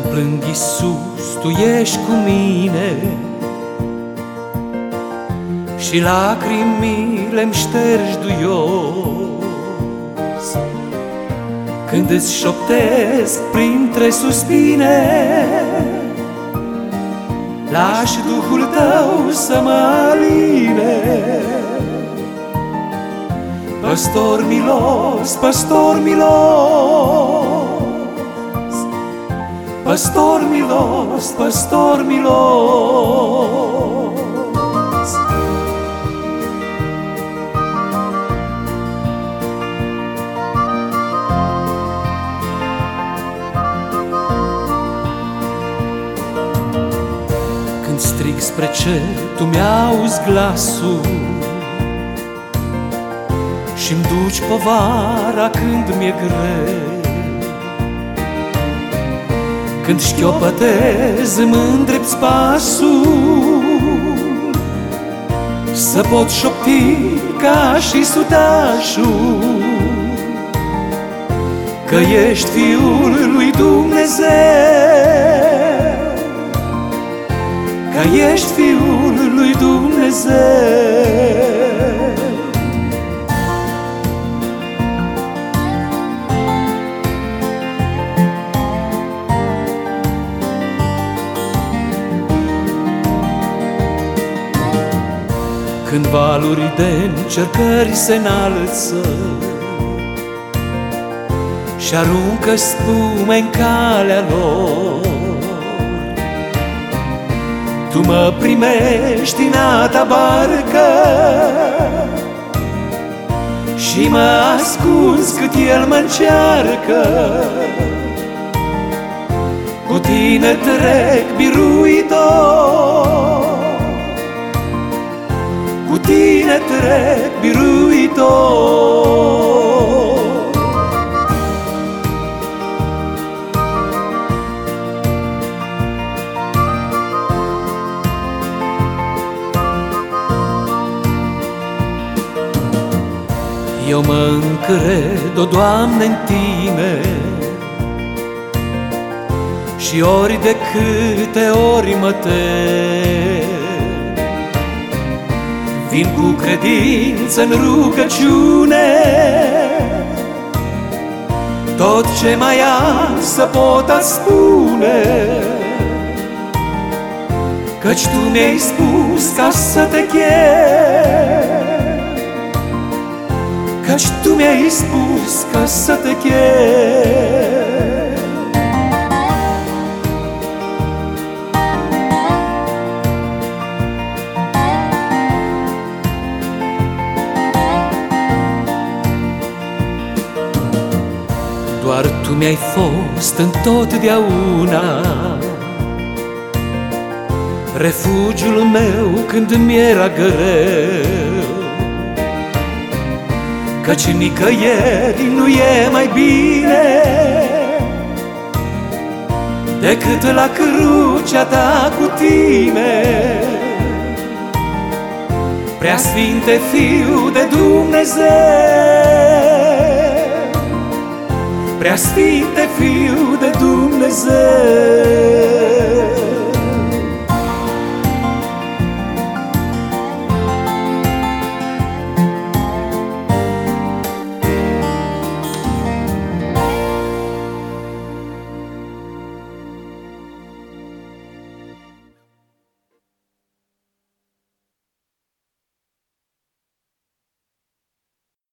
când plâng, Iisus, Tu ești cu mine și lacrimile-mi ștergi duios. Când îți șoptesc printre suspine, lași Duhul Tău să mă aline. Păstor milos, păstor milos, păstor milos, păstor milos. Când strig spre cer, Tu mi-auzi glasul și-mi duci povara când mi-e greu. Când șchiopătez, îmi îndrepți pasul, să pot șopti ca și sutașul că ești Fiul lui Dumnezeu, că ești Fiul lui Dumnezeu. Când valuri de încercări se înalță și aruncă spume în calea lor, Tu mă primești în a Ta barcă și mă asculți cât el mă încearcă. Cu Tine trec biruitor, cu Tine trec biruitor. Eu mă încred, o Doamne, în Tine și ori de câte ori mă tem, vin cu credință în rugăciune, tot ce mai am să pot spune, căci Tu mi-ai spus ca să Te chem, căci Tu mi-ai spus ca să Te chem. Doar Tu mi-ai fost întotdeauna refugiul meu când mi-era greu, căci nicăieri nu e mai bine decât la crucea Ta cu Tine. Preasfinte Fiu de Dumnezeu, Preasfinte Fiu de Dumnezeu.